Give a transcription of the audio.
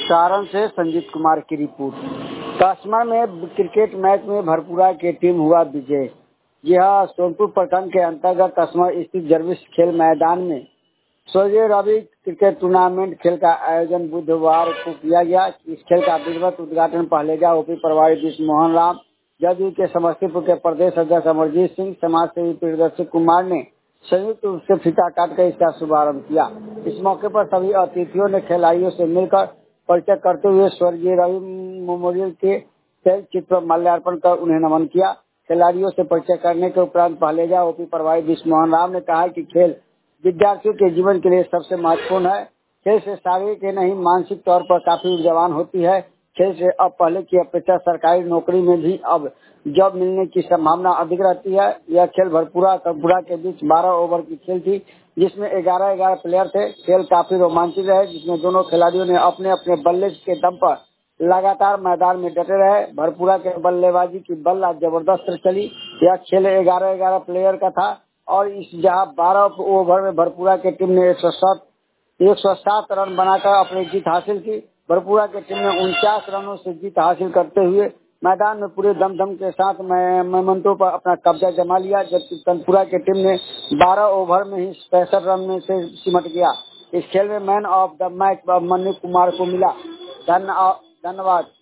सारण से संजीत कुमार की रिपोर्ट। कस्बा में क्रिकेट मैच में भरपूरा की टीम हुआ विजय। यह सोनपुर प्रखंड के अंतर्गत कस्बा स्थित जर्विस खेल मैदान में स्वर्गीय रवि क्रिकेट टूर्नामेंट खेल का आयोजन बुधवार को किया गया। इस खेल का विधिवत उद्घाटन पहलेजा ओपी प्रभारी विष्णु मोहन राम, जदयू के समस्तीपुर के प्रदेश अध्यक्ष अमरजीत सिंह, समाज सेवी प्रियदर्शी कुमार ने संयुक्त रूप से फीता काटकर इसका शुभारंभ किया। इस मौके पर सभी अतिथियों ने खिलाड़ियों से मिलकर परिचय करते हुए स्वर्गीय रवि मेमोरियल के तैल चित्र पर माल्यार्पण कर उन्हें नमन किया। खिलाड़ियों से परिचय करने के उपरांत पहलेजा ओपी प्रभारी विष्णु मोहन राम ने कहा कि खेल विद्यार्थियों के जीवन के लिए सबसे महत्वपूर्ण है। खेल से शारीरिक ही नहीं मानसिक तौर पर काफी ऊर्जावान होती है। खेल से अब पहले की अपेक्षा सरकारी नौकरी में भी अब जॉब मिलने की संभावना अधिक रहती है। यह खेल भरपूरा कपूरा के बीच 12 ओवर की खेल थी, जिसमें 11-11 प्लेयर थे। खेल काफी रोमांचक रहे, जिसमें दोनों खिलाड़ियों ने अपने अपने बल्ले के दम पर लगातार मैदान में डटे रहे। भरपूरा के बल्लेबाजी की बल्ला जबरदस्त चली। यह खेल 11-11 प्लेयर का था और इस जहां 12 ओवर में भरपूरा की टीम ने 107 रन बनाकर अपनी जीत हासिल की। भरपूरा की टीम ने 49 रनों से जीत हासिल करते हुए मैदान में पूरे दमदम के साथ मोमेंटो पर अपना कब्जा जमा लिया, जबकि तनपुरा की टीम ने 12 ओवर में ही 65 रन में से सिमट गया। इस खेल में man of the match Mannu Kumar को मिला। धन्यवाद।